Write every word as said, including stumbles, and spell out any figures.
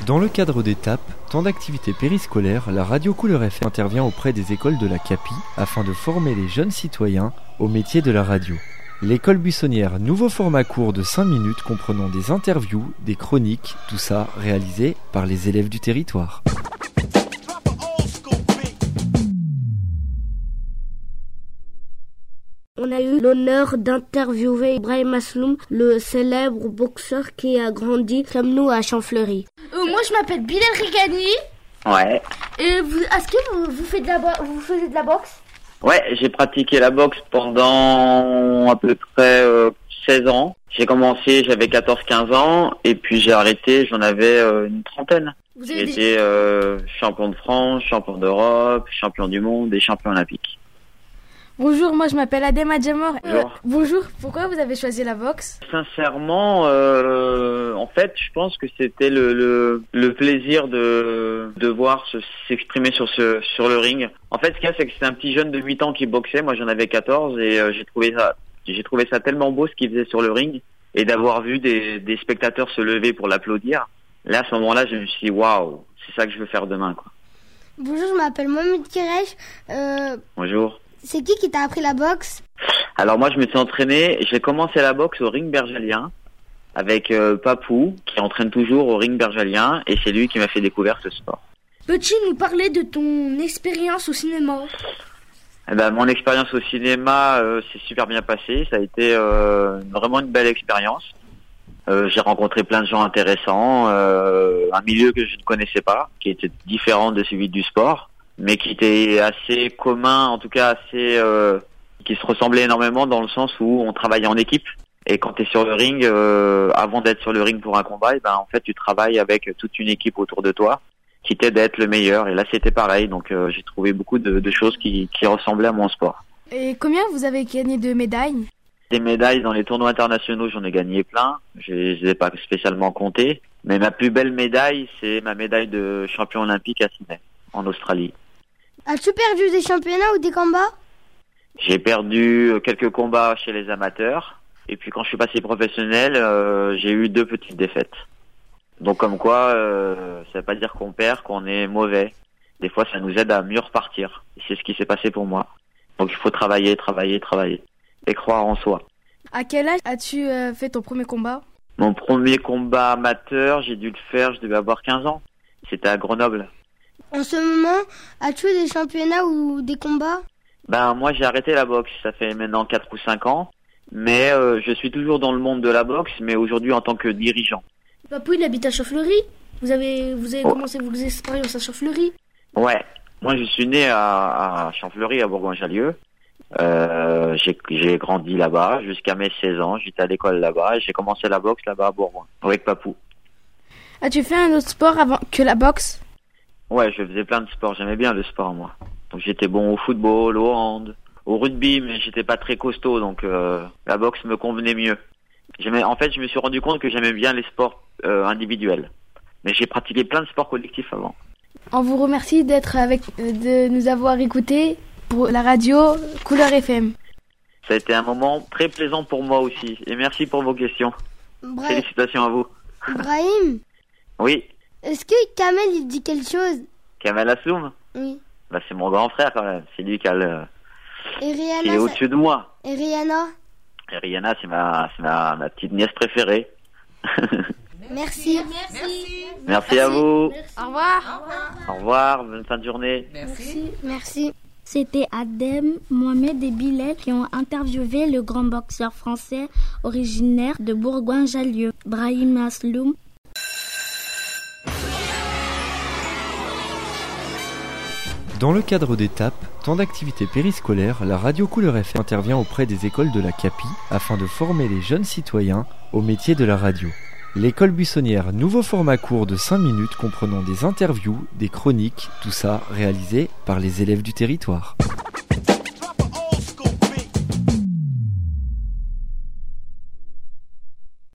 Dans le cadre d'étapes, temps d'activité périscolaire, la radio Couleur F M intervient auprès des écoles de la C A P I afin de former les jeunes citoyens au métier de la radio. L'école buissonnière, nouveau format court de cinq minutes comprenant des interviews, des chroniques, tout ça réalisé par les élèves du territoire. On a eu l'honneur d'interviewer Brahim Asloum, le célèbre boxeur qui a grandi comme nous à Champfleury. Euh, moi je m'appelle Bilal Rigani. Ouais. Et vous, est-ce que vous, vous, faites de la bo- vous faisiez de la boxe? Ouais, j'ai pratiqué la boxe pendant à peu près euh, seize ans. J'ai commencé, j'avais quatorze quinze ans, et puis j'ai arrêté, j'en avais euh, une trentaine. Vous J'ai avez des... été euh, champion de France, champion d'Europe, champion du monde et champion olympique. Bonjour, moi je m'appelle Adem Adjamor. Bonjour. Euh, bonjour, pourquoi vous avez choisi la boxe? Sincèrement, euh, en fait, je pense que c'était le, le, le plaisir de, de voir se, s'exprimer sur, ce, sur le ring. En fait, ce qu'il y a, c'est que c'est un petit jeune de huit ans qui boxait. Moi, j'en avais quatorze et euh, j'ai trouvé ça, j'ai trouvé ça tellement beau ce qu'il faisait sur le ring et d'avoir vu des, des spectateurs se lever pour l'applaudir. Là, à ce moment-là, je me suis dit, waouh, c'est ça que je veux faire demain, quoi. Bonjour, je m'appelle Mohamed Kiresh. Euh, Bonjour. c'est qui qui t'a appris la boxe? Alors moi, je me suis entraîné. J'ai commencé la boxe au ring bergalien avec euh, Papou, qui entraîne toujours au ring bergalien, et c'est lui qui m'a fait découvrir ce sport. Peux-tu nous parler de ton expérience au cinéma? Eh ben, mon expérience au cinéma euh, s'est super bien passée. Ça a été euh, vraiment une belle expérience. Euh, j'ai rencontré plein de gens intéressants, euh, un milieu que je ne connaissais pas, qui était différent de celui du sport, mais qui était assez commun, en tout cas assez, euh, qui se ressemblait énormément dans le sens où on travaillait en équipe. Et quand tu es sur le ring, euh, avant d'être sur le ring pour un combat, et ben en fait tu travailles avec toute une équipe autour de toi qui t'aide à être le meilleur. Et là c'était pareil, donc euh, j'ai trouvé beaucoup de, de choses qui, qui ressemblaient à mon sport. Et combien vous avez gagné de médailles? Des médailles dans les tournois internationaux, j'en ai gagné plein. Je ne les ai pas spécialement comptées. Mais ma plus belle médaille, c'est ma médaille de champion olympique à Sydney, en Australie. As-tu perdu des championnats ou des combats? J'ai perdu quelques combats chez les amateurs. Et puis quand je suis passé professionnel, euh, j'ai eu deux petites défaites. Donc comme quoi, euh, ça veut pas dire qu'on perd, qu'on est mauvais. Des fois, ça nous aide à mieux repartir. Et c'est ce qui s'est passé pour moi. Donc il faut travailler, travailler, travailler. Et croire en soi. À quel âge as-tu euh, fait ton premier combat? Mon premier combat amateur, j'ai dû le faire, je devais avoir quinze ans. C'était à Grenoble. En ce moment, as-tu des championnats ou des combats? Ben moi j'ai arrêté la boxe, ça fait maintenant quatre ou cinq ans. Mais euh, je suis toujours dans le monde de la boxe, mais aujourd'hui en tant que dirigeant. Papou, il habite à Champfleury. Vous avez, vous avez Oh. commencé vos expériences à Champfleury? Ouais, moi je suis né à, à Champfleury, à Bourgoin-Jallieu. Euh, j'ai, j'ai grandi là-bas jusqu'à mes seize ans. J'étais à l'école là-bas et j'ai commencé la boxe là-bas à Bourgoin, avec Papou. As-tu fait un autre sport avant que la boxe? Ouais, je faisais plein de sports. J'aimais bien le sport, moi. Donc j'étais bon au football, au hand, au rugby, mais j'étais pas très costaud, donc euh, la boxe me convenait mieux. J'aimais, en fait, je me suis rendu compte que j'aimais bien les sports euh, individuels. Mais j'ai pratiqué plein de sports collectifs avant. On vous remercie d'être avec, de nous avoir écoutés pour la radio Couleur F M. Ça a été un moment très plaisant pour moi aussi. Et merci pour vos questions. Bra- Félicitations à vous. Brahim, Oui, est-ce que Kamel il dit quelque chose? Kamel Asloum, Oui. bah, c'est mon grand frère quand même. C'est lui qui, a le, Et qui est Rihanna, ça- au-dessus de moi. et Rihanna? Et Rihanna, c'est ma, c'est ma, ma petite nièce préférée. Merci. Merci à vous. Au revoir. Au revoir, bonne fin de journée. Merci. Merci. C'était Adem, Mohamed et Bilal qui ont interviewé le grand boxeur français originaire de Bourgoin-Jallieu, Brahim Asloum. Dans le cadre d'étapes, temps d'activité périscolaire, la radio Couleur F M intervient auprès des écoles de la C A P I afin de former les jeunes citoyens au métier de la radio. L'école buissonnière, nouveau format court de cinq minutes comprenant des interviews, des chroniques, tout ça réalisé par les élèves du territoire.